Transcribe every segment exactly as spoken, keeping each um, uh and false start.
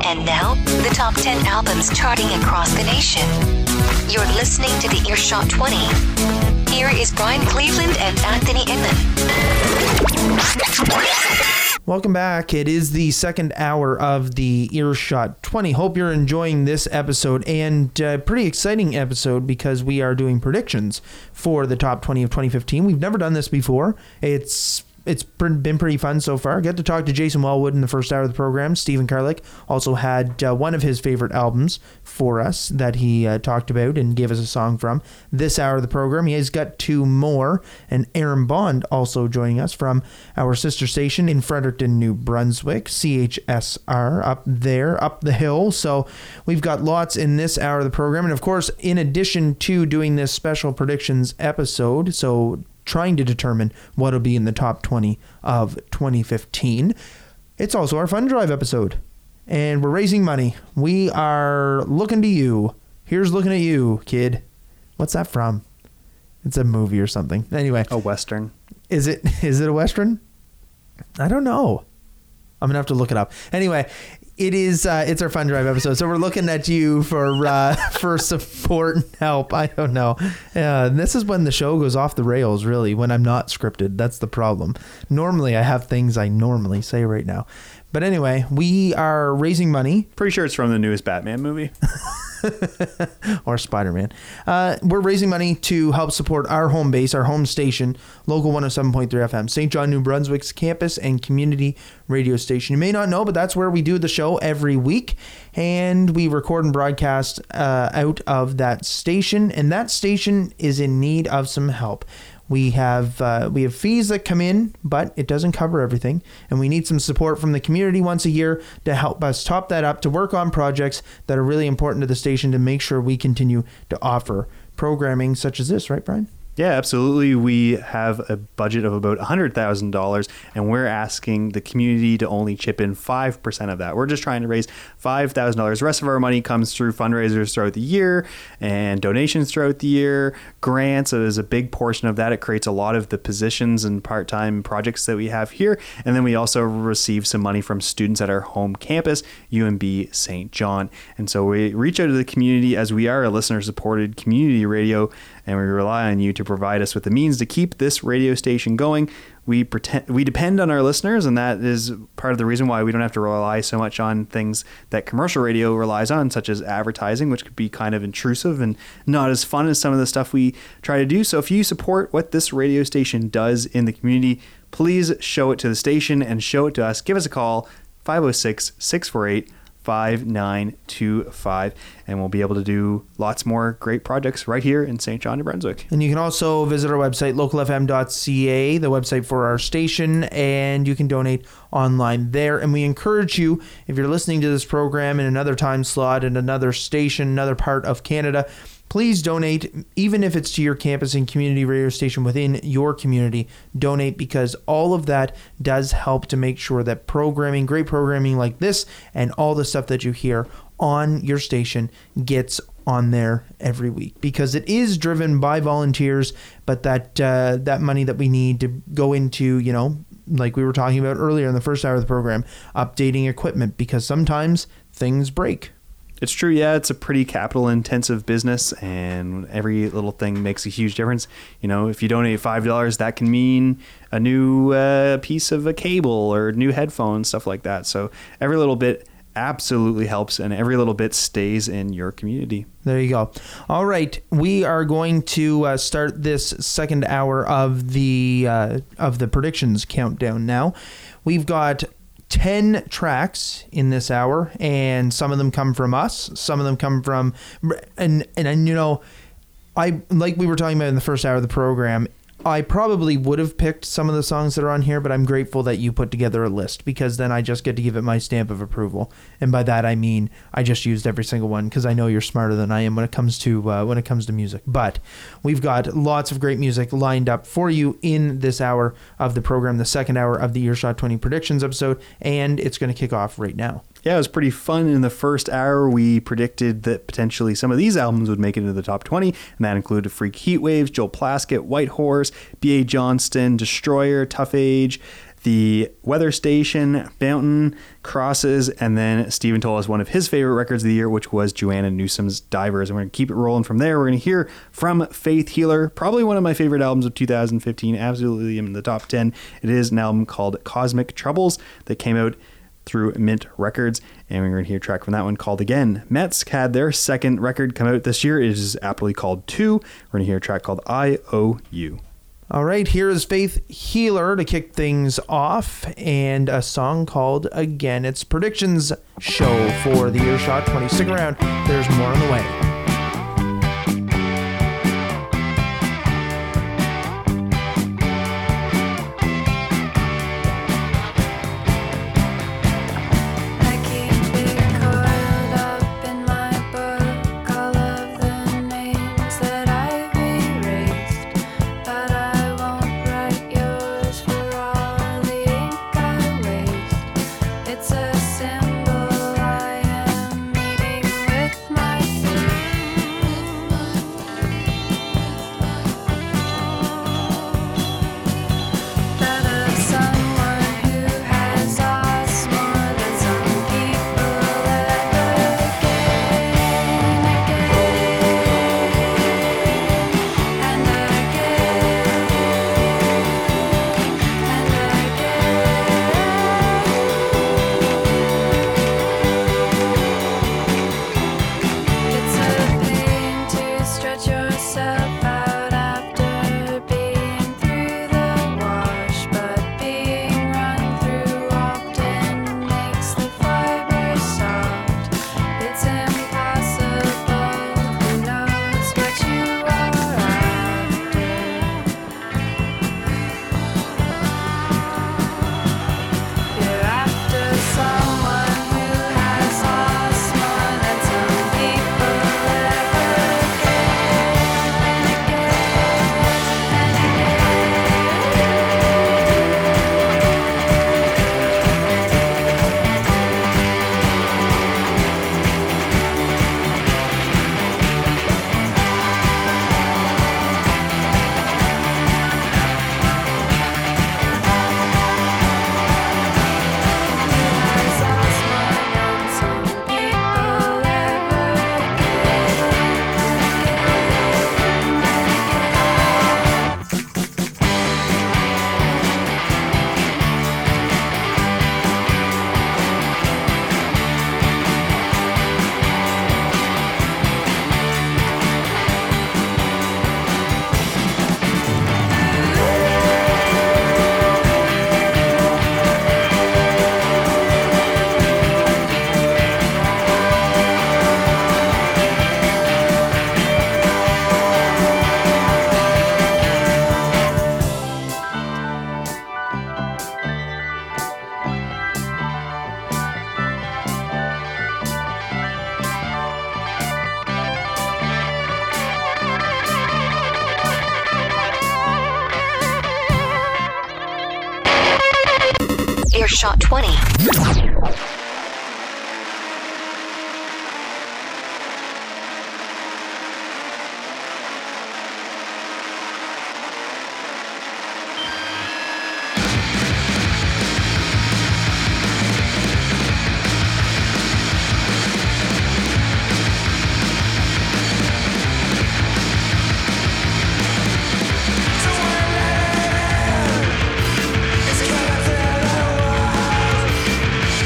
And now, the top ten albums charting across the nation. You're listening to the Earshot twenty. Here is Brian Cleveland and Anthony Inman. Welcome back. It is the second hour of the Earshot twenty. Hope you're enjoying this episode, and a pretty exciting episode because we are doing predictions for the top twenty of twenty fifteen. We've never done this before. It's It's been pretty fun so far. Get to talk to Jason Wellwood in the first hour of the program. Stephen Karlik also had uh, one of his favorite albums for us that he uh, talked about and gave us a song from this hour of the program. He has got two more, and Aaron Bond also joining us from our sister station in Fredericton, New Brunswick, C H S R, up there, up the hill. So we've got lots in this hour of the program. And of course, in addition to doing this special predictions episode, so trying to determine what will be in the top twenty of twenty fifteen. It's also our fund drive episode, and we're raising money. We are looking to you. Here's looking at you, kid. What's that from? It's a movie or something. Anyway, a Western. Is it? Is it a Western? I don't know. I'm gonna have to look it up. Anyway, it is. Uh, it's our fund drive episode, so we're looking at you for uh, for support and help. I don't know. Uh, this is when the show goes off the rails. Really, when I'm not scripted, that's the problem. Normally, I have things I normally say right now, but anyway, we are raising money. Pretty sure it's from the newest Batman movie. Or Spider-Man. Uh, we're raising money to help support our home base, our home station, Local one oh seven point three F M, Saint John, New Brunswick's campus and community radio station. You may not know, but that's where we do the show every week, and we record and broadcast uh, out of that station, and that station is in need of some help. We have uh, we have fees that come in, but it doesn't cover everything. And we need some support from the community once a year to help us top that up, to work on projects that are really important to the station, to make sure we continue to offer programming such as this. Right, Brian? Yeah, absolutely. We have a budget of about one hundred thousand dollars, and we're asking the community to only chip in five percent of that. We're just trying to raise five thousand dollars. The rest of our money comes through fundraisers throughout the year and donations throughout the year. Grants is a big portion of that. It creates a lot of the positions and part-time projects that we have here. And then we also receive some money from students at our home campus, U M B Saint John. And so we reach out to the community, as we are a listener-supported community radio, and we rely on you to provide us with the means to keep this radio station going. We pretend we depend on our listeners, and that is part of the reason why we don't have to rely so much on things that commercial radio relies on, such as advertising, which could be kind of intrusive and not as fun as some of the stuff we try to do. So if you support what this radio station does in the community, please show it to the station and show it to us. Give us a call, five oh six, six four eight, five nine two five, and we'll be able to do lots more great projects right here in Saint John, New Brunswick. And you can also visit our website, local f m dot c a, the website for our station, and you can donate online there. And we encourage you, if you're listening to this program in another time slot in another station, another part of Canada, please donate, even if it's to your campus and community radio station within your community. Donate, because all of that does help to make sure that programming, great programming like this, and all the stuff that you hear on your station gets on there every week, because it is driven by volunteers. But that uh, that money that we need to go into, you know, like we were talking about earlier in the first hour of the program, updating equipment, because sometimes things break. It's true, yeah. It's a pretty capital-intensive business, and every little thing makes a huge difference. You know, if you donate five dollars, that can mean a new uh, piece of a cable or new headphones, stuff like that. So every little bit absolutely helps, and every little bit stays in your community. There you go. All right, we are going to uh, start this second hour of the uh, of the predictions countdown now. We've got ten tracks in this hour, and some of them come from us, some of them come from, and and, and you know, I like we were talking about in the first hour of the program, I probably would have picked some of the songs that are on here, but I'm grateful that you put together a list, because then I just get to give it my stamp of approval. And by that I mean I just used every single one, because I know you're smarter than I am when it comes to uh, when it comes to music. But we've got lots of great music lined up for you in this hour of the program, the second hour of the Earshot twenty predictions episode, and it's going to kick off right now. Yeah, it was pretty fun. In the first hour, we predicted that potentially some of these albums would make it into the top twenty, and that included Freak Heatwaves, Joel Plaskett, White Horse, B A Johnston, Destroyer, Tough Age, the Weather Station, Fountain, Crosses, and then Steven told us one of his favorite records of the year, which was Joanna Newsom's Divers. And we're going to keep it rolling from there. We're going to hear from Faith Healer, probably one of my favorite albums of two thousand fifteen, absolutely in the top ten. It is an album called Cosmic Troubles that came out through Mint Records, and we're going to hear a track from that one called Again. Mets had their second record come out this year. It is aptly called Two. We're going to hear a track called I O U. All right, here is Faith Healer to kick things off, and a song called Again. It's predictions show for the Earshot twenty. Stick around, there's more on the way. Earshot twenty. It's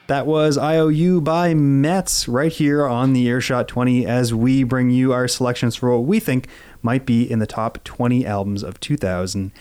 That was I O U by Mets right here on the Earshot twenty as we bring you our selections for what we think might be in the top twenty albums of two thousand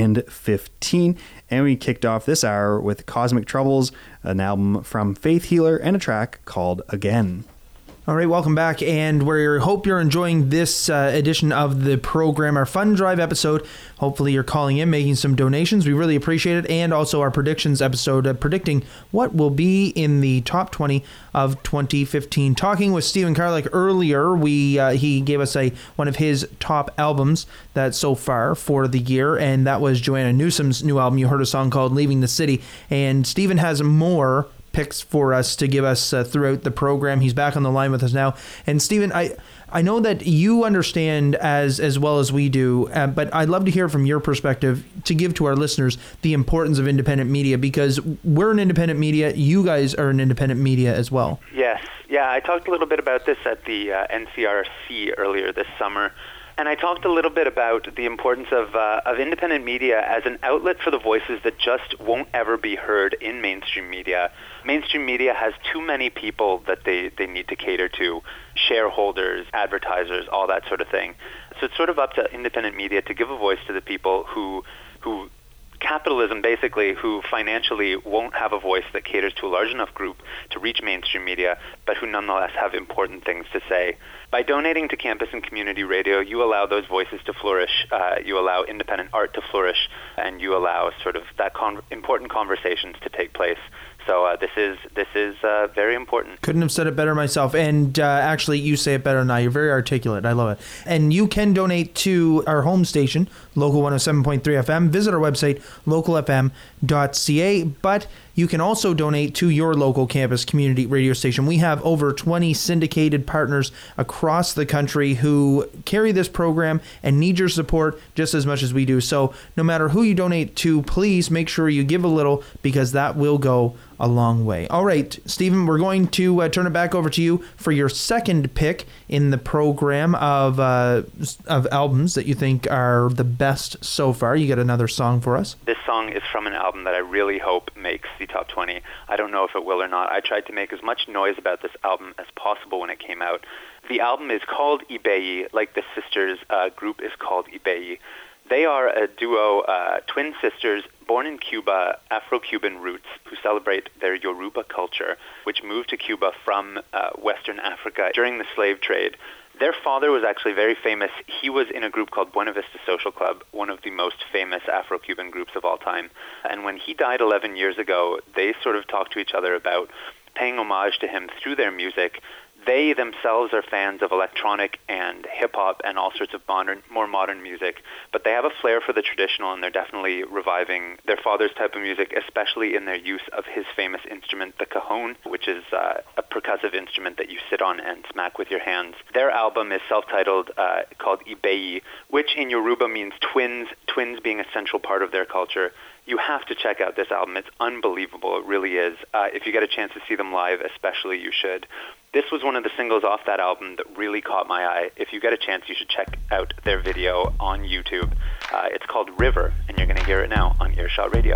fifteen. And we kicked off this hour with Cosmic Troubles, an album from Faith Healer, and a track called Again. All right, welcome back, and we hope you're enjoying this uh, edition of the program, our Fund Drive episode. Hopefully you're calling in, making some donations. We really appreciate it, and also our predictions episode, uh, predicting what will be in the top twenty of twenty fifteen. Talking with Stephen Karlik earlier, we uh, he gave us a one of his top albums that so far for the year, and that was Joanna Newsom's new album. You heard a song called Leaving the City, and Stephen has more picks for us to give us uh, throughout the program. He's back on the line with us now. And Stephen, I I know that you understand as as well as we do, uh, but I'd love to hear from your perspective to give to our listeners the importance of independent media, because we're an independent media. You guys are an independent media as well. Yes. Yeah, I talked a little bit about this at the uh, N C R C earlier this summer. And I talked a little bit about the importance of uh, of independent media as an outlet for the voices that just won't ever be heard in mainstream media. Mainstream media has too many people that they, they need to cater to, shareholders, advertisers, all that sort of thing. So it's sort of up to independent media to give a voice to the people who who capitalism, basically, who financially won't have a voice that caters to a large enough group to reach mainstream media, but who nonetheless have important things to say. By donating to campus and community radio, you allow those voices to flourish, uh, you allow independent art to flourish, and you allow sort of that con- important conversations to take place. So uh, this is this is uh, very important. Couldn't have said it better myself. And uh, actually, you say it better than I. You're very articulate. I love it. And you can donate to our home station, Local one oh seven point three F M. Visit our website, local f m dot c a. But you can also donate to your local campus community radio station. We have over twenty syndicated partners across the country who carry this program and need your support just as much as we do. So no matter who you donate to, please make sure you give a little, because that will go a long way. All right, Stephen, we're going to uh, turn it back over to you for your second pick in the program of uh, of albums that you think are the best so far. You got another song for us? This song is from an album that I really hope makes the top twenty. I don't know if it will or not. I tried to make as much noise about this album as possible when it came out. The album is called Ibeyi, like the sisters uh, group is called Ibeyi. They are a duo, uh, twin sisters, born in Cuba, Afro-Cuban roots, who celebrate their Yoruba culture, which moved to Cuba from uh, Western Africa during the slave trade. Their father was actually very famous. He was in a group called Buena Vista Social Club, one of the most famous Afro-Cuban groups of all time. And when he died eleven years ago, they sort of talked to each other about paying homage to him through their music. They themselves are fans of electronic and hip-hop and all sorts of modern, more modern music, but they have a flair for the traditional, and they're definitely reviving their father's type of music, especially in their use of his famous instrument, the cajon, which is uh, a percussive instrument that you sit on and smack with your hands. Their album is self-titled, uh, called Ibeyi, which in Yoruba means twins, twins being a central part of their culture. You have to check out this album. It's unbelievable. It really is. Uh, if you get a chance to see them live, especially, you should. This was one of the singles off that album that really caught my eye. If you get a chance, you should check out their video on YouTube. Uh, it's called River, and you're going to hear it now on Earshot Radio.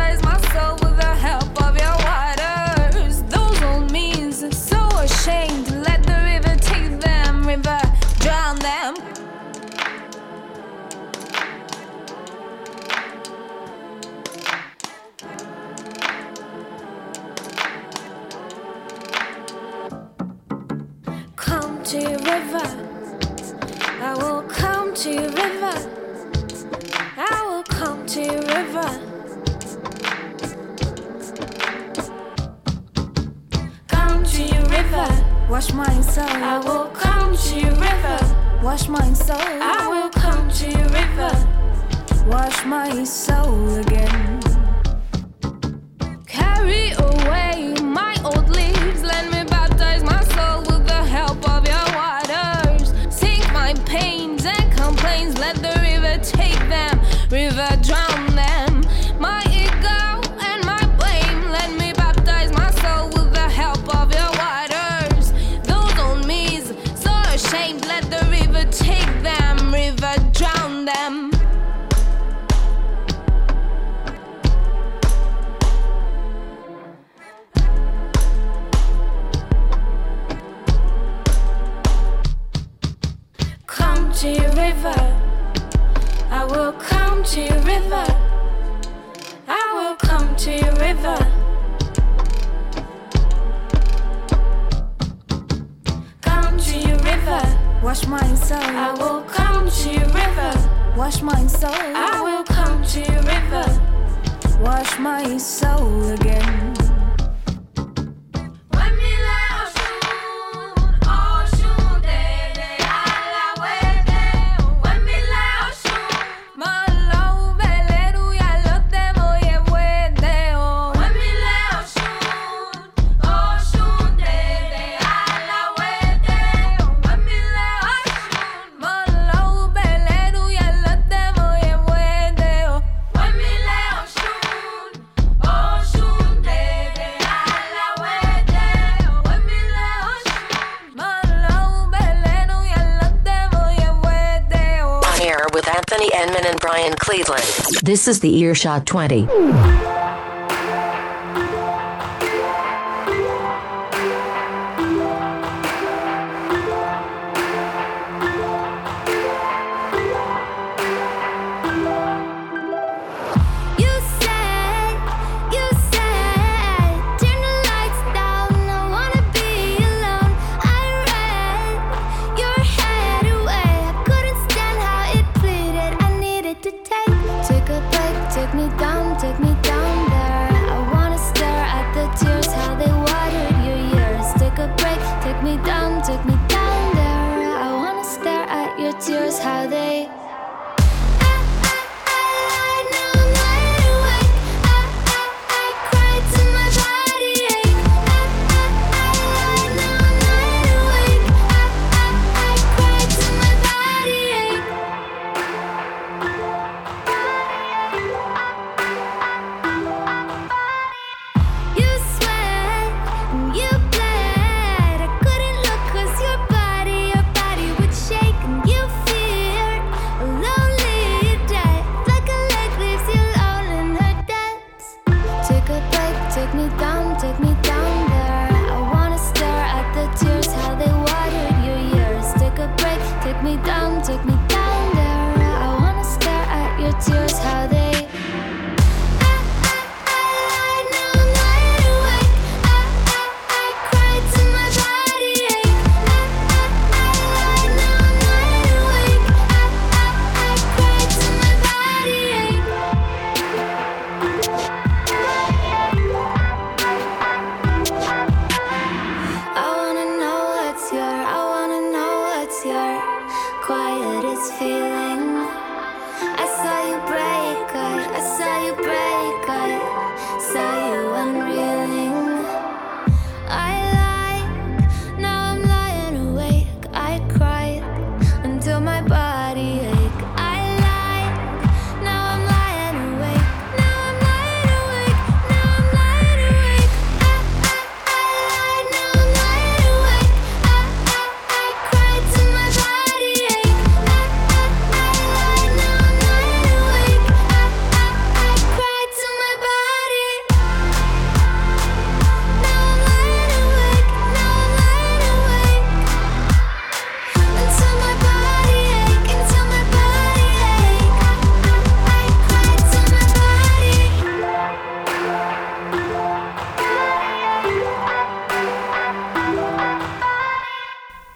Shamed to your river. I will come to your river. I will come to your river. Come to your river. Wash my soul. I will come to your river. Wash my soul. I will come to your river. Wash my soul again. Carry away my old leaves. Let me baptize my soul with the help of your waters. Sink my pains and complaints. Let the river take them. River drown them. My ego and my blame. Let me baptize my soul with the help of your waters. Those old me's so ashamed. Let the river take them. River drown them. Come to your river. I will come to your river. I will come to your river. Come to your river. Wash my soul. I will come to your river. Wash my soul. I will come to your river. Wash my soul again. Anthony Enman and Brian Cleveland. This is the Earshot twenty. Tears, how they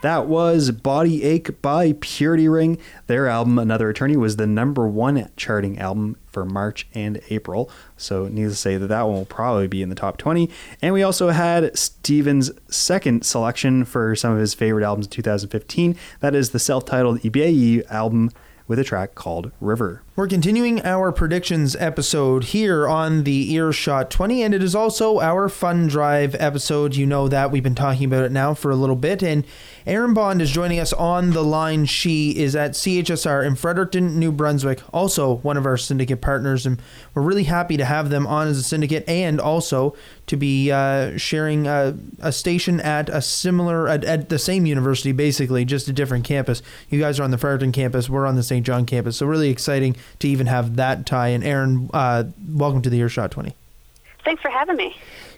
That was Body Ache by Purity Ring. Their album, Another Attorney, was the number one charting album for March and April. So needless to say that that one will probably be in the top twenty. And we also had Steven's second selection for some of his favorite albums in two thousand fifteen. That is the self-titled Ibeyi album with a track called River. We're continuing our predictions episode here on the Earshot twenty, and it is also our Fun Drive episode. You know that. We've been talking about it now for a little bit, and Erin Bond is joining us on the line. She is at C H S R in Fredericton, New Brunswick, also one of our syndicate partners, and we're really happy to have them on as a syndicate and also to be uh, sharing a, a station at a similar, at, at the same university, basically, just a different campus. You guys are on the Fredericton campus, we're on the Saint John campus, so really exciting to even have that tie. And Erin, uh, welcome to the Earshot twenty. Thanks for having me.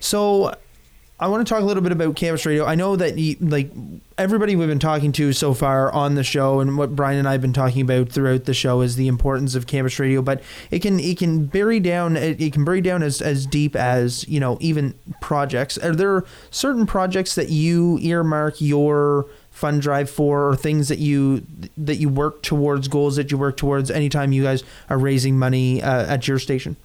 So I want to talk a little bit about campus radio. I know that you, like everybody we've been talking to so far on the show, and what Brian and I have been talking about throughout the show, is the importance of campus radio. But it can it can bury down it, it can bury down as, as deep as, you know, even projects. Are there certain projects that you earmark your fund drive for, or things that you that you work towards, goals that you work towards anytime you guys are raising money uh, at your station?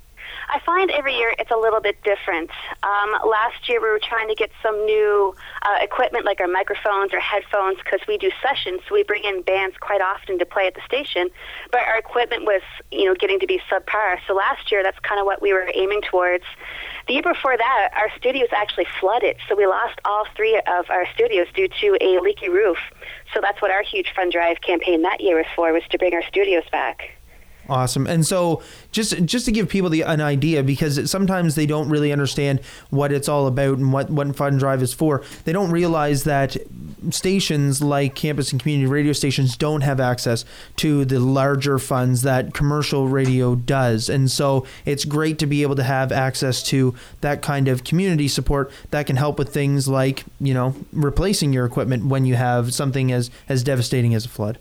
I find every year it's a little bit different. Um, last year we were trying to get some new uh, equipment like our microphones or headphones, because we do sessions, so we bring in bands quite often to play at the station, but our equipment was, you know, getting to be subpar. So last year that's kind of what we were aiming towards. The year before that, our studios actually flooded, so we lost all three of our studios due to a leaky roof. So that's what our huge fund drive campaign that year was for, was to bring our studios back. Awesome. And so just just to give people the, an idea, because sometimes they don't really understand what it's all about and what, what Fund Drive is for. They don't realize that stations like campus and community radio stations don't have access to the larger funds that commercial radio does. And so it's great to be able to have access to that kind of community support that can help with things like, you know, replacing your equipment when you have something as, as devastating as a flood.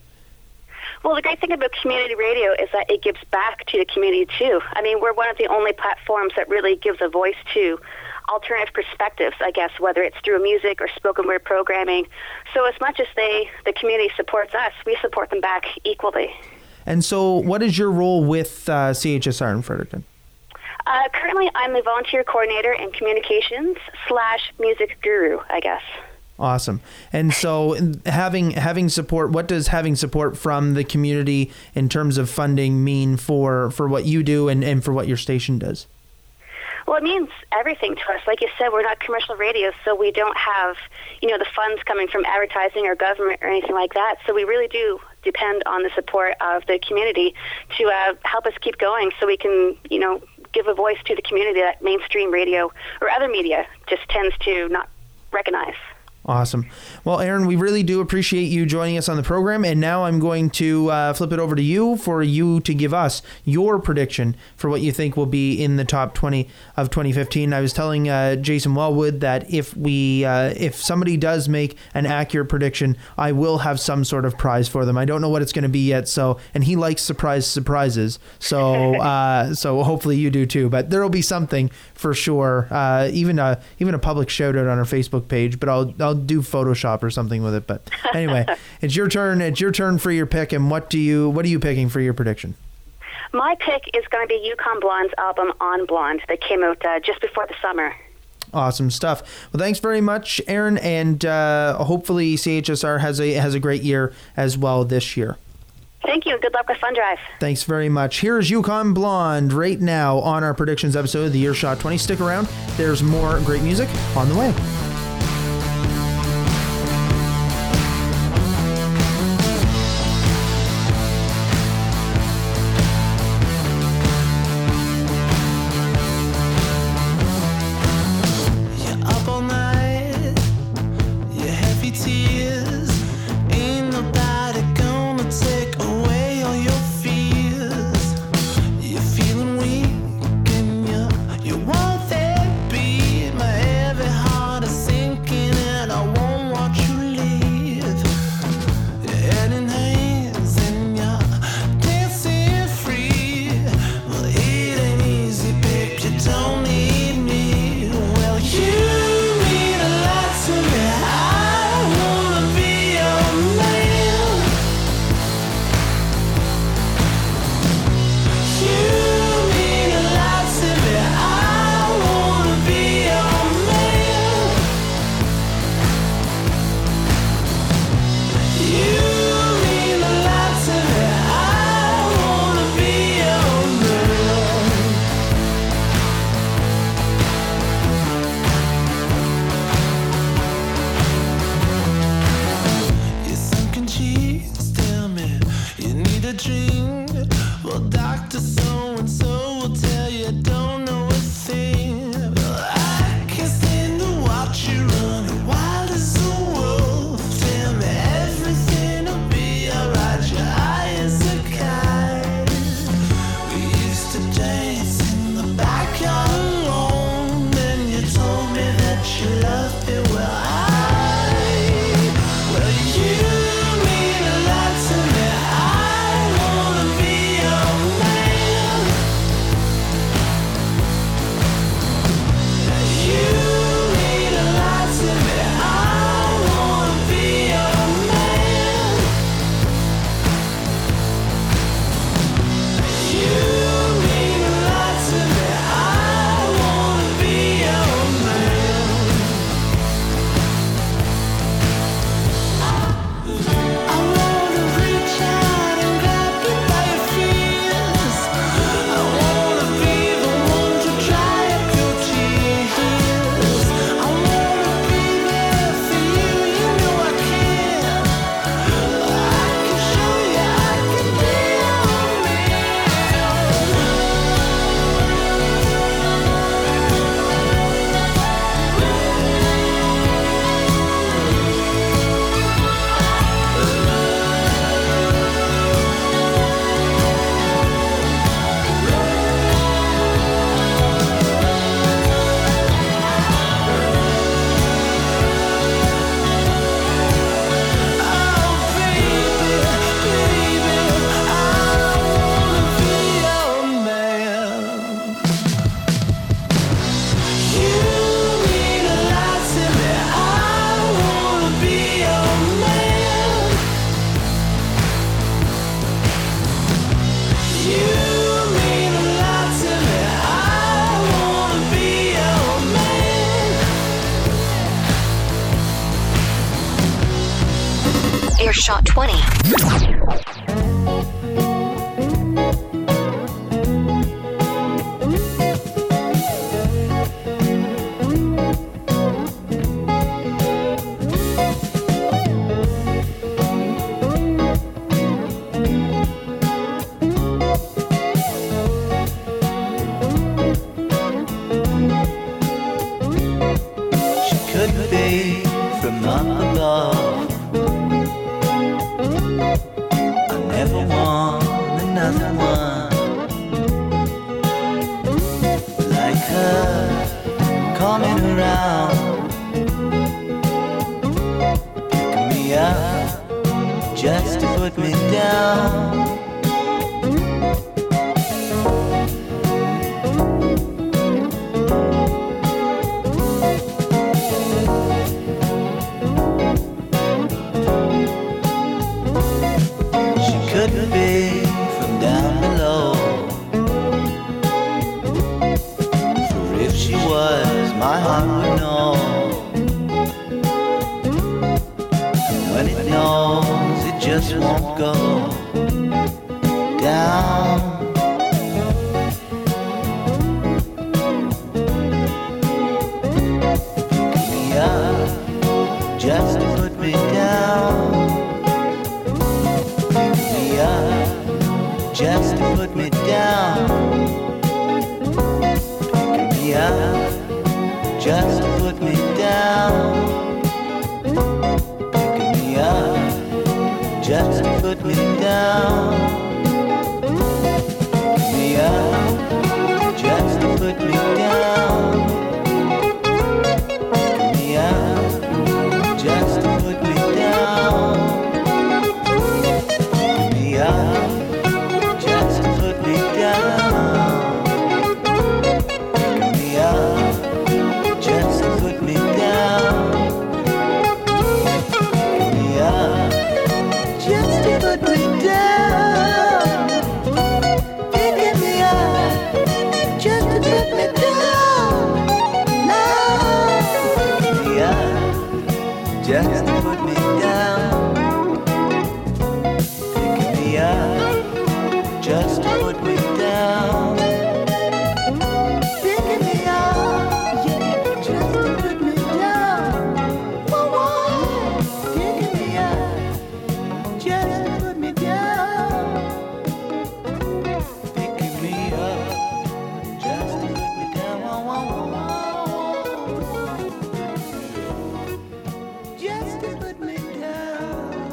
Well, the great thing about community radio is that it gives back to the community, too. I mean, we're one of the only platforms that really gives a voice to alternative perspectives, I guess, whether it's through music or spoken word programming. So as much as they, the community supports us, we support them back equally. And so what is your role with uh, C H S R in Fredericton? Uh, currently, I'm the volunteer coordinator in communications slash music guru, I guess. Awesome. And so having having support, what does having support from the community in terms of funding mean for, for what you do and, and for what your station does? Well, it means everything to us. Like you said, we're not commercial radio, so we don't have, you know, the funds coming from advertising or government or anything like that. So we really do depend on the support of the community to uh, help us keep going, so we can, you know, give a voice to the community that mainstream radio or other media just tends to not recognize. Awesome. Well, Erin, we really do appreciate you joining us on the program. And now I'm going to uh, flip it over to you for you to give us your prediction for what you think will be in the top twenty of twenty fifteen. I was telling uh, Jason Wellwood that if we, uh, if somebody does make an accurate prediction, I will have some sort of prize for them. I don't know what it's going to be yet. So, and he likes surprise surprises. So, uh, so hopefully you do too. But there will be something for sure. Uh, even a even a public shout out on our Facebook page. But I'll I'll do Photoshop or something with it. But anyway, it's your turn. It's your turn for your pick. And what do you what are you picking for your prediction? My pick is going to be Yukon Blonde's album On Blonde that came out uh, just before the summer. Awesome stuff. Well, thanks very much, Erin, and uh, hopefully C H S R has a has a great year as well this year. Thank you. Good luck with Fund Drive. Thanks very much. Here's Yukon Blonde right now on our predictions episode of the Earshot twenty. Stick around. There's more great music on the way. You want that beat, my heavy heart is Earshot twenty. Could be from up above. I never want another one like her, coming around, picking me up just to put me down. Couldn't be from down below. For if she was, my heart would know. And when it knows, it just won't go down. Pick me up just to put me down. Just to put me down. Picking me up just to put me down. Picking me up just to put me down. Picking me up just to put me down. Picking me up just to put me down. Picking me up just to put me down. Picking me up just to put me down. Picking me up just to put me down. Picking me up just to put me down. Now, picking me up just to put me down. Picking me up just to put me down. Picking me up, yeah, just to put me down. Whoa, whoa. Picking me up, just to put me down. Picking me up, just to put me down. Whoa, whoa, whoa. Just to put me down.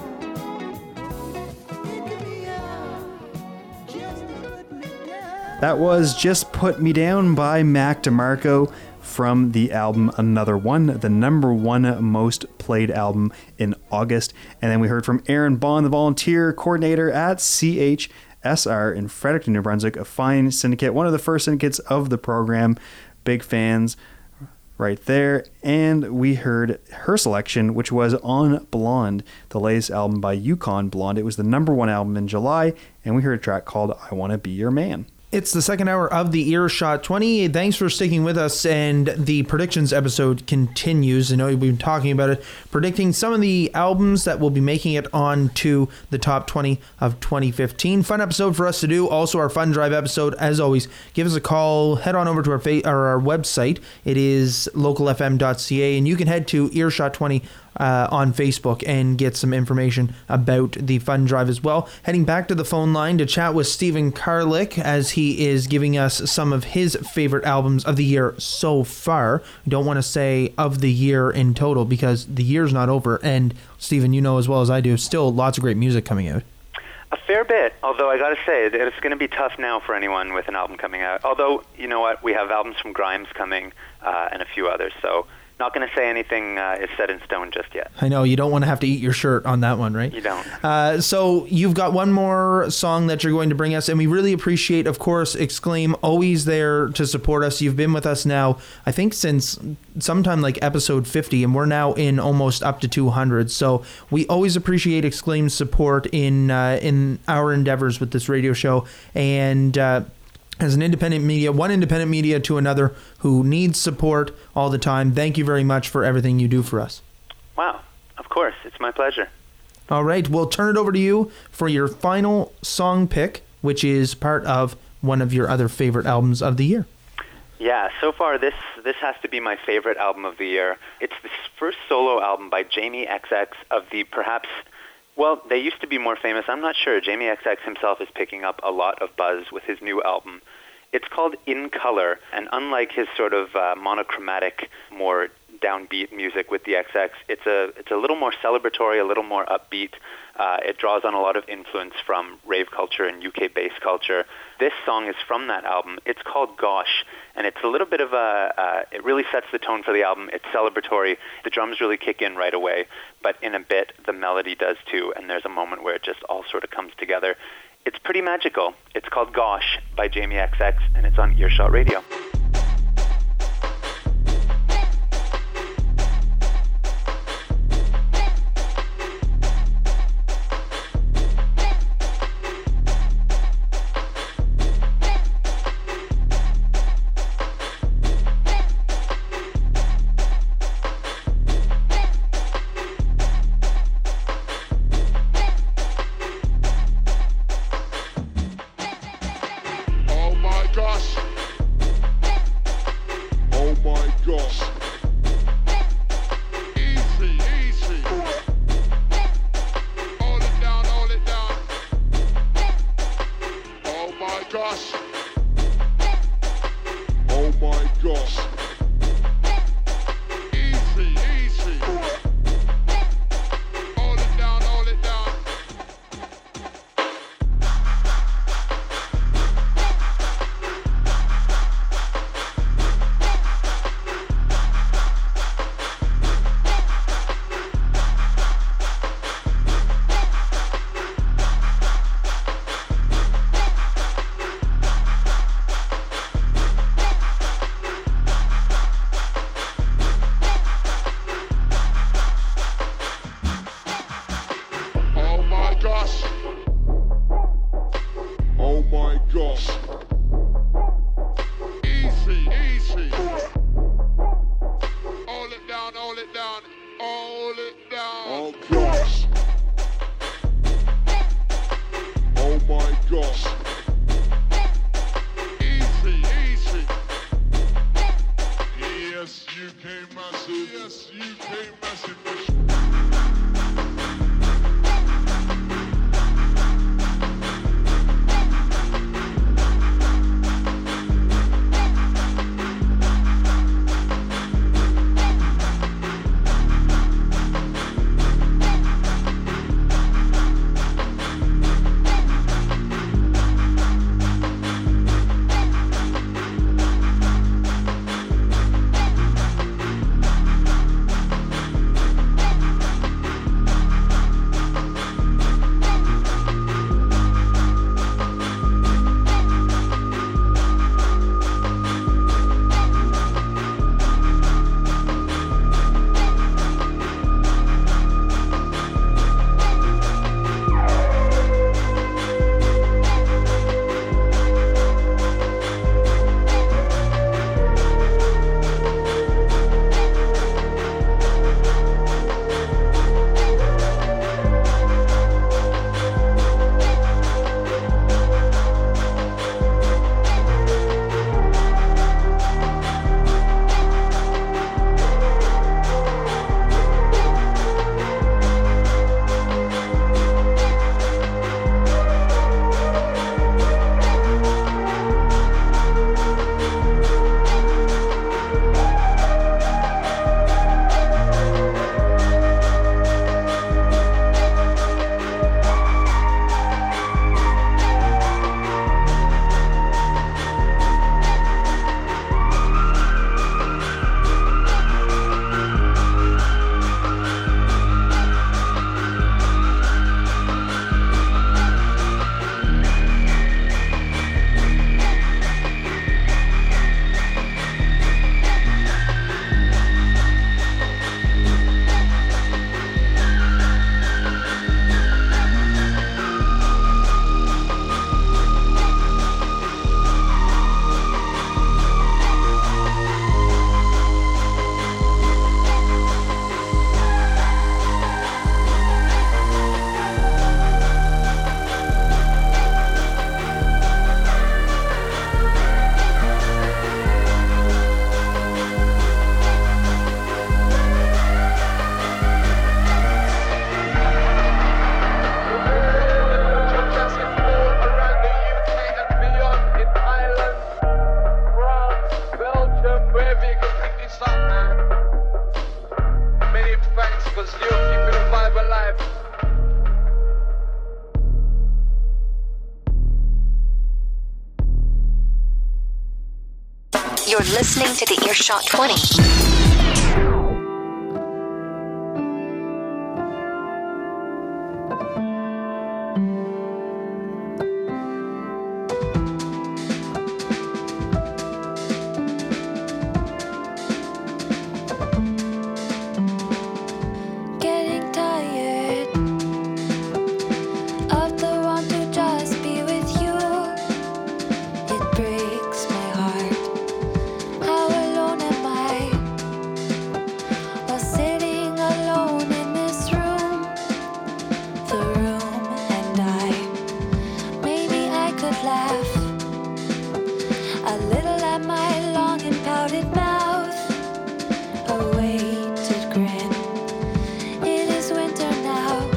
Picking me up, just to put me down. That was Just Put Me Down by Mac DeMarco from the album Another One, the number one most played album in August. And then we heard from Aaron Bond, the volunteer coordinator at C H S R in Fredericton, New Brunswick, a fine syndicate, one of the first syndicates of the program. Big fans right there. And we heard her selection, which was On Blonde, the latest album by Yukon Blonde. It was the number one album in July, and we heard a track called I Want to Be Your Man. It's the second hour of the Earshot twenty. Thanks for sticking with us, and the predictions episode continues. I know we've been talking about it, predicting some of the albums that will be making it on to the top twenty of twenty fifteen. Fun episode for us to do. Also, our fun drive episode. As always, give us a call. Head on over to our fa- or our website. It is local f m dot c a, and you can head to Earshot twenty Uh, on Facebook and get some information about the fun drive as well. Heading back to the phone line to chat with Stephen Karlik as he is giving us some of his favorite albums of the year so far. We don't want to say of the year in total because the year's not over, and Stephen, you know as well as I do, still lots of great music coming out. A fair bit, although I gotta say, it's going to be tough now for anyone with an album coming out. Although, you know what, we have albums from Grimes coming uh, and a few others, so not going to say anything uh, is set in stone just yet. I know, you don't want to have to eat your shirt on that one, right? You don't. Uh, so you've got one more song that you're going to bring us, and we really appreciate, of course, Exclaim, always there to support us. You've been with us now, I think, since sometime like episode fifty, and we're now in almost up to two hundred. So we always appreciate Exclaim's support in, uh, in our endeavors with this radio show, and uh, as an independent media, one independent media to another who needs support all the time. Thank you very much for everything you do for us. Wow, of course. It's my pleasure. All right, we'll turn it over to you for your final song pick, which is part of one of your other favorite albums of the year. Yeah, so far this this has to be my favorite album of the year. It's the first solo album by Jamie X X of the perhaps, well, they used to be more famous. I'm not sure. Jamie X X himself is picking up a lot of buzz with his new album. It's called In Color, and unlike his sort of uh, monochromatic, more downbeat music with the X X, it's a it's a little more celebratory, a little more upbeat. Uh, it draws on a lot of influence from rave culture and U K bass culture. This song is from that album. It's called Gosh, and it's a little bit of a, uh, it really sets the tone for the album. It's celebratory. The drums really kick in right away, but in a bit, the melody does too, and there's a moment where it just all sort of comes together. It's pretty magical. It's called Gosh by Jamie X X, and it's on Earshot Radio. Cause you keeping the vibe alive. You're listening to the Earshot twenty. Getting tired of the want to just be with you. It breaks my heart. How alone am I while sitting alone in this room? The room and I. Maybe I could laugh a little at my long and pouted mouth. A weighted grin. It is winter now.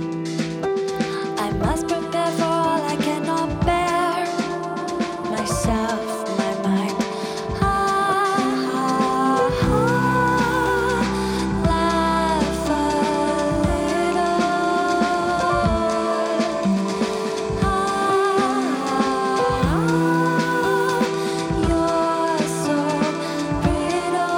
I must prepare for all I cannot bear. Myself, my mind. Ah, ah, ah. Laugh a little. Ah, you're so brittle.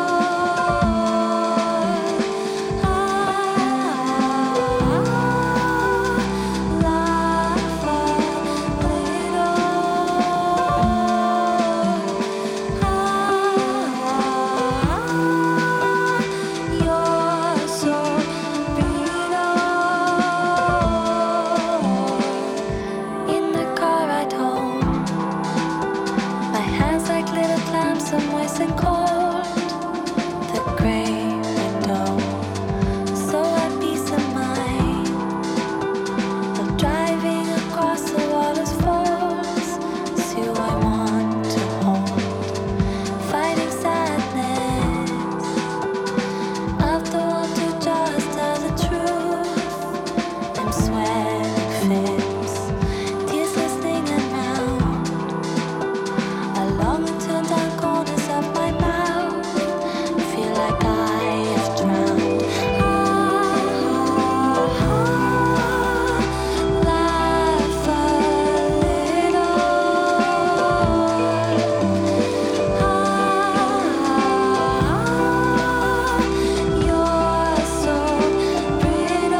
In the car ride home, my hands like little clams, so moist and cold. The gray window, so at peace of mind. Of driving across the water's falls, is who I want to hold. Fighting sadness, of the want to just tell the truth. I'm sweating fits, tears glistening around. Along the turned down corners of my mouth, feel like I have drowned. Ah, ah, ah. Laugh a little. Ah, you're so brittle.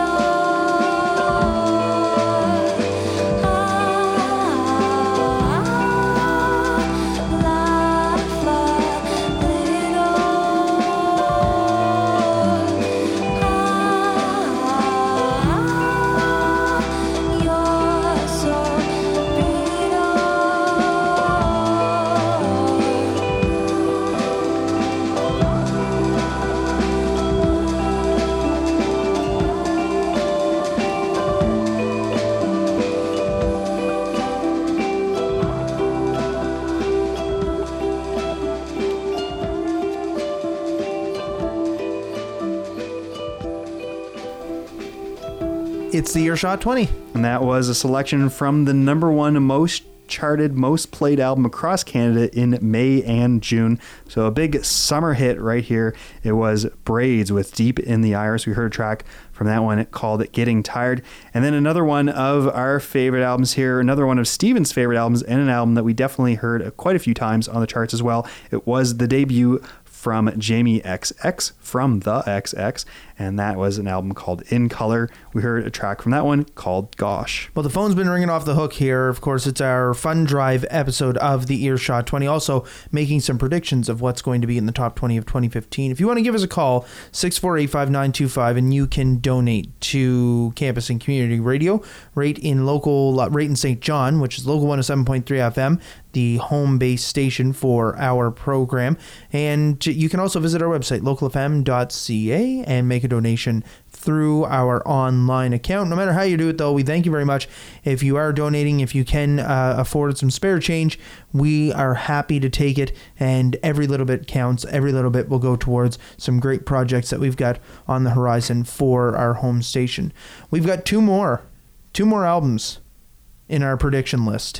It's the Earshot twenty. And that was a selection from the number one most charted, most played album across Canada in May and June. So a big summer hit right here. It was Braids with Deep in the Iris. We heard a track from that one called Getting Tired. And then another one of our favorite albums here, another one of Steven's favorite albums, and an album that we definitely heard quite a few times on the charts as well. It was the debut from Jamie X X from The X X, and that was an album called In Color. We heard a track from that one called Gosh. Well, the phone's been ringing off the hook here. Of course, it's our Fun Drive episode of the Earshot twenty. Also making some predictions of what's going to be in the top twenty of twenty fifteen. If you want to give us a call, six four eight, five nine two five, and you can donate to Campus and Community Radio right in local, right in Saint John, which is local one oh seven point three F M, the home base station for our program. And you can also visit our website, local f m dot c a, and make a donation through our online account. No matter how you do it, though, we thank you very much. If you are donating, if you can uh, afford some spare change, we are happy to take it, and every little bit counts. Every little bit will go towards some great projects that we've got on the horizon for our home station. We've got two more, two more albums in our prediction list.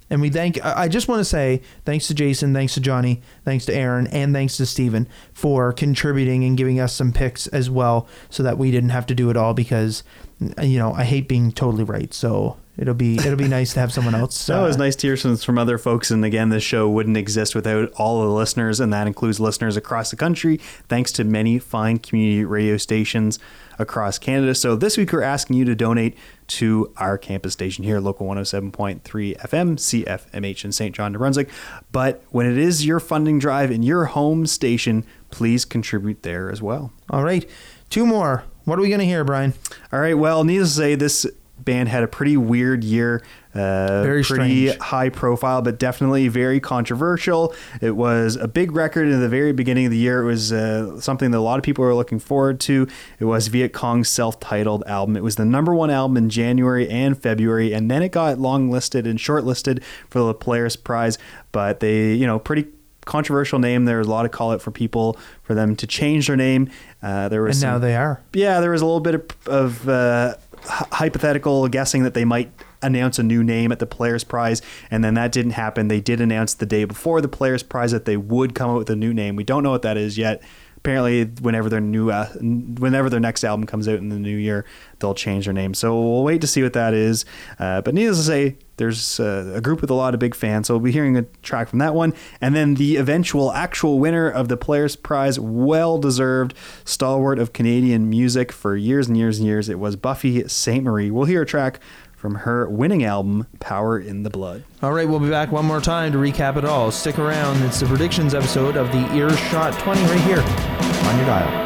And we thank, I just want to say thanks to Jason, thanks to Johnny, thanks to Aaron, and thanks to Steven for contributing and giving us some picks as well so that we didn't have to do it all because, you know, I hate being totally right. So it'll be it'll be nice to have someone else. That uh, was nice to hear some from other folks. And again, this show wouldn't exist without all of the listeners, and that includes listeners across the country, thanks to many fine community radio stations across Canada. So this week we're asking you to donate to our campus station here, Local one oh seven point three F M, C F M H in Saint John, New Brunswick. But when it is your funding drive in your home station, please contribute there as well. All right. Two more. What are we going to hear, Brian? All right. Well, needless to say, this band had a pretty weird year. Uh, very pretty strange. High profile, but definitely very controversial. It was a big record in the very beginning of the year. It was uh, something that a lot of people were looking forward to. It was Viet Cong's self-titled album. It was the number one album in January and February, and then it got long-listed and short-listed for the Polaris Prize. But they, you know, pretty controversial name. There was a lot of call out for people for them to change their name. Uh, there was and some, now they are. Yeah, there was a little bit of, of uh, hypothetical guessing that they might announce a new name at the Polaris Prize, and then that didn't happen. They did announce the day before the Polaris Prize that they would come out with a new name. We don't know what that is yet. Apparently, whenever their new, uh, whenever their next album comes out in the new year, they'll change their name. So we'll wait to see what that is. Uh, but needless to say, there's uh, a group with a lot of big fans, so we'll be hearing a track from that one. And then the eventual actual winner of the Polaris Prize, well-deserved stalwart of Canadian music for years and years and years, it was Buffy Sainte-Marie. We'll hear a track from her winning album, Power in the Blood. All right, we'll be back one more time to recap it all. Stick around. It's the predictions episode of the Earshot twenty right here on your dial.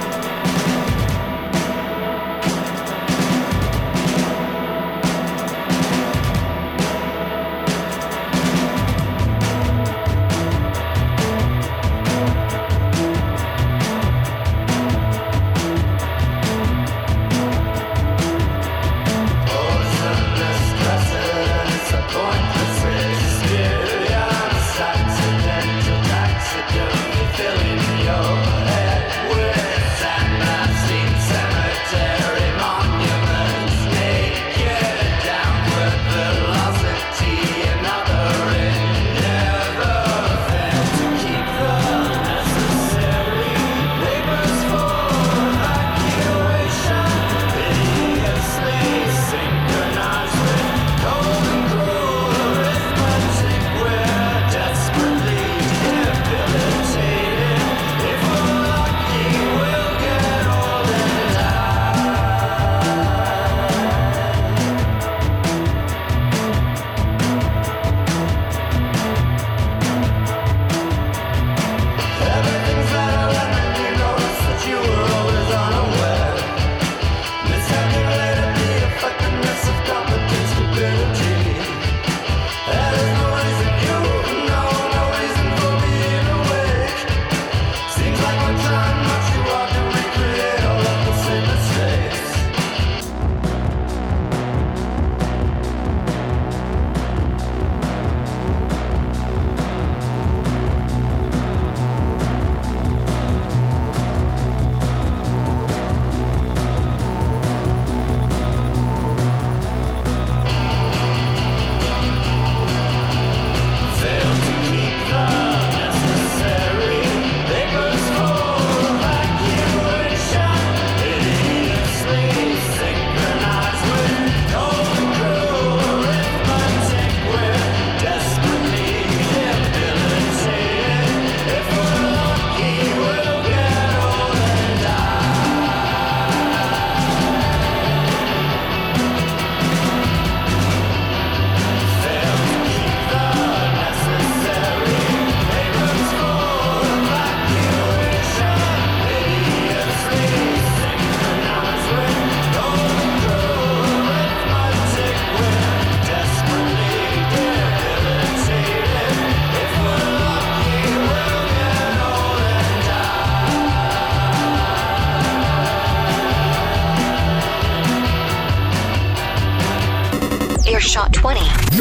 Earshot twenty.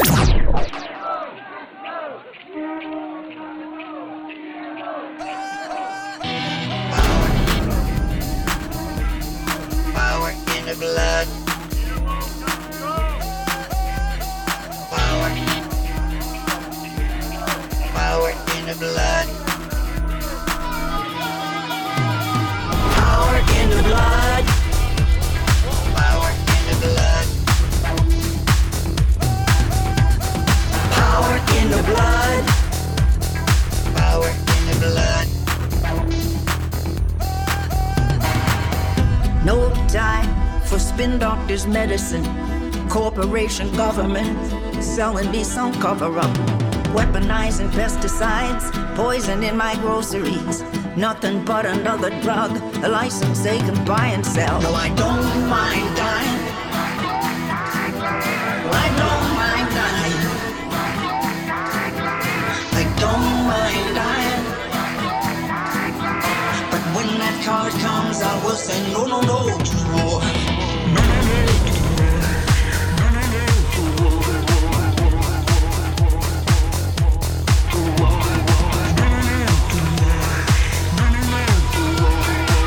Power in the blood. Power. the blood. Power in the blood. Power in the blood. Power in the blood. Power in the blood. No time for spin doctors' medicine. Corporation government selling me some cover-up. Weaponizing pesticides, poison in my groceries. Nothing but another drug, a license they can buy and sell. No, I don't mind dying. I don't mind dying. I don't mind dying. But when that card comes, I will say no, no, no to war. No, no, no to war. No, no, no to war. To war. No, no, no to war. No, no, no to war.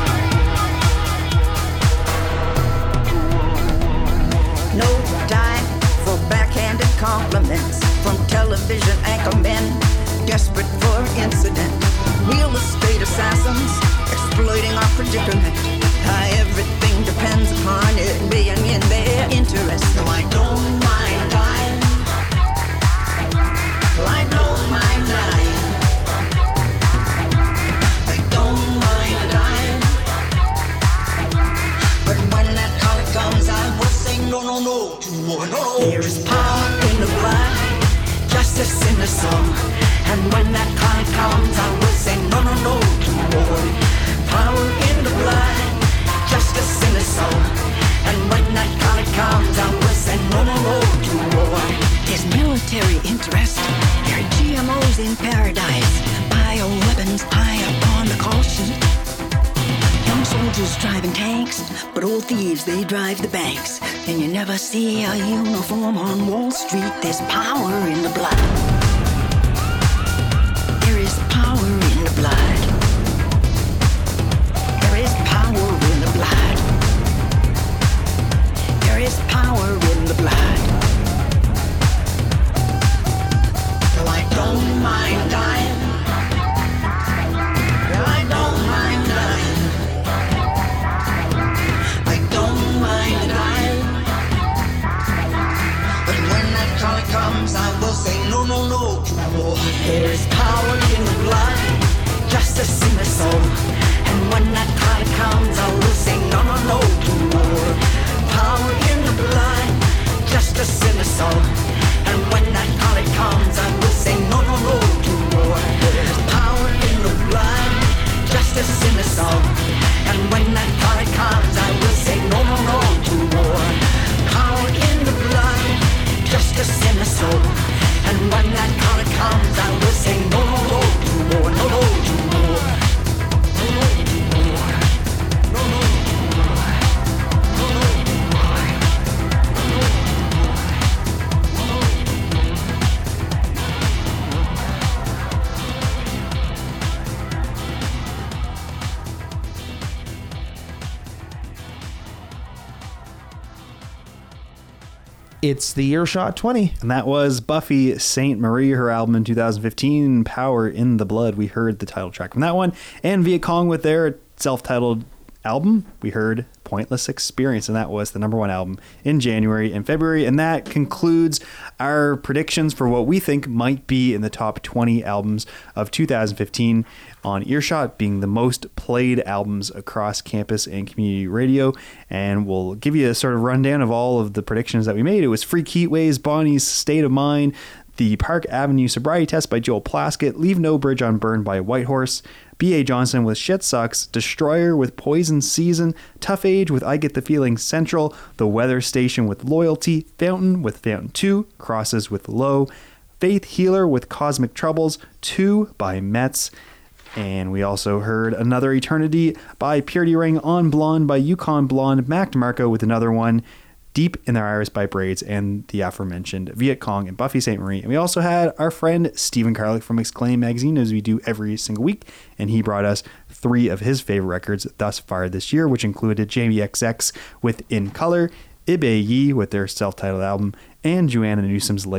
No time for backhanded compliments from television anchormen, desperate for incident. Real estate assassins exploiting our predicament. How everything depends upon it being in their interest. No, I don't mind dying. I don't mind dying. I don't mind dying. But when that call comes, I will say no, no, no to war. No. There is power in the blood, justice in the soul. And when that call comes, I will say no, no, no to war. Power in the blood, justice in the soul. And when that call comes, I will say no, no, no to war. There's military interest. There are G M Os in paradise. Bioweapons high up on the call sheet. Young soldiers driving tanks, but old thieves, they drive the banks. And you never see a uniform on Wall Street. There's power in the blood. There is power in the blood. There is power in the blood. There is power in the blood. No, I don't mind dying. I don't mind dying. I don't mind dying. But when that call comes, I will say no, no, no to war. There is power in the blood, justice in the soul. And when that call comes, I will say no, no, no to war. Power in the blood, justice in the soul. And when that call comes, I will say no, no, no to war. There is power in the blood, justice in the soul. And when that call comes, I will say no, no, no to war. Power in the blood, justice in the soul. And when that call comes, I will say no, no, no to war, no, no to war. No, no to war. No, no to war. No, no to war. No, no to It's the Earshot twenty. And that was Buffy Sainte Marie, her album in two thousand fifteen, Power in the Blood. We heard the title track from that one. And Viet Cong with their self-titled album, we heard Pointless Experience, and that was the number one album in January and February. And that concludes our predictions for what we think might be in the top twenty albums of two thousand fifteen on Earshot, being the most played albums across campus and community radio. And we'll give you a sort of rundown of all of the predictions that we made. It was Freak Heatwaves, Bonnie's State of Mind, the Park Avenue Sobriety Test by Joel Plaskett, Leave No Bridge Unburned by Whitehorse, B A Johnson with Shit Sucks, Destroyer with Poison Season, Tough Age with I Get the Feeling Central, The Weather Station with Loyalty, Fountain with Fountain two, Crosses with Low, Faith Healer with Cosmic Troubles, two by Mets, and we also heard Another Eternity by Purity Ring, On Blonde by Yukon Blonde, Mac DeMarco with another one, Deep in Their Iris by Braids, and the aforementioned Viet Cong and Buffy Sainte Marie. And we also had our friend Stephen Carlick from Exclaim Magazine, as we do every single week, and he brought us three of his favorite records thus far this year, which included Jamie X X with In Color, Ibe Yi with their self-titled album, and Joanna Newsom's latest,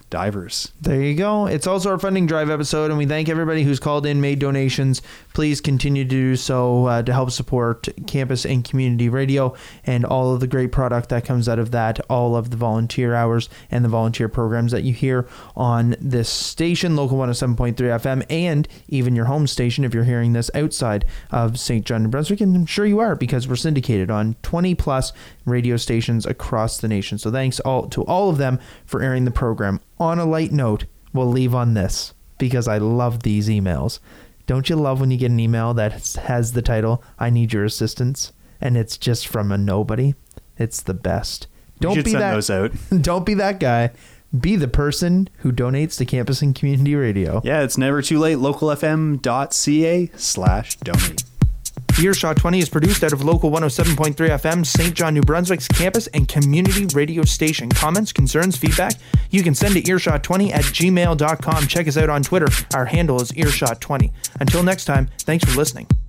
divers. There you go. It's also our funding drive episode, and we thank everybody who's called in, made donations. Please continue to do so uh, to help support campus and community radio and all of the great product that comes out of that, all of the volunteer hours and the volunteer programs that you hear on this station, Local one oh seven point three F M, and even your home station if you're hearing this outside of Saint John, New Brunswick. And I'm sure you are, because we're syndicated on twenty plus radio stations across the nation. So thanks all to all of them for airing the program. On a light note, we'll leave on this, because I love these emails. Don't you love when you get an email that has the title, I need your assistance, and it's just from a nobody? It's the best. Don't you should be send that, those out. Don't be that guy. Be the person who donates to campus and community radio. Yeah, it's never too late. localfm.ca slash donate. Earshot twenty is produced out of Local one oh seven point three F M, Saint John, New Brunswick's campus and community radio station. Comments, concerns, feedback? You can send to earshot twenty at gmail dot com. Check us out on Twitter. Our handle is earshot twenty. Until next time, thanks for listening.